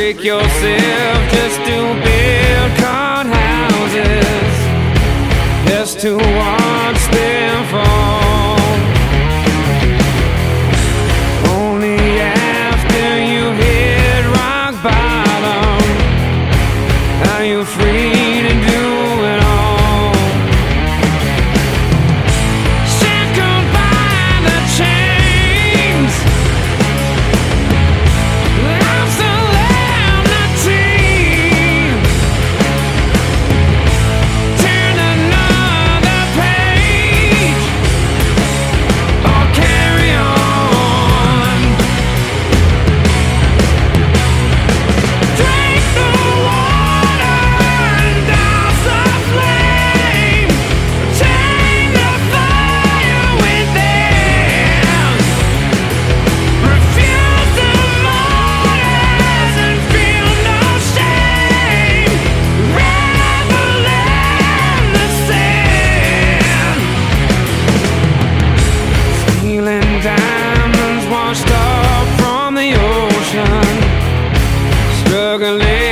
break yourself just to build card houses, just to watch them fall. Only after you hit rock bottom are you free to do it all. Shackled by the chains, I'm still empty. Turn another page or carry on. Drink the water and douse the flame. Tame the fire within. Refuse the martyrs and feel no shame. Revel in the sin. Stealing diamonds washed up from the ocean, struggling